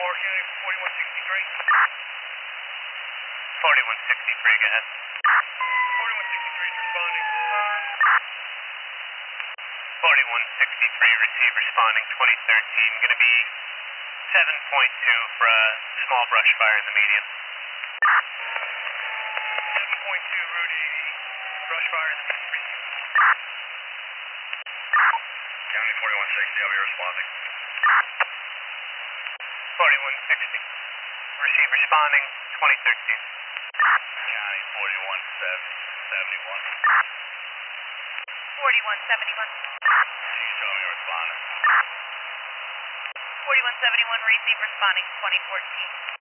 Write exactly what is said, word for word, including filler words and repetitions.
four, County forty-one sixty-three. forty-one sixty-three, go ahead. forty-one sixty-three is responding. forty-one sixty-three, receive responding twenty thirteen, going to be seven point two for a small brush fire in the median. seven point two, Route eighty. Brush fire in the median. County forty-one sixty, I'll be responding. forty-one sixty, receive responding twenty thirteen. County forty-one seventy-one. forty-one seventy-one. Can you show me responding? forty-one seventy-one, receive responding twenty fourteen.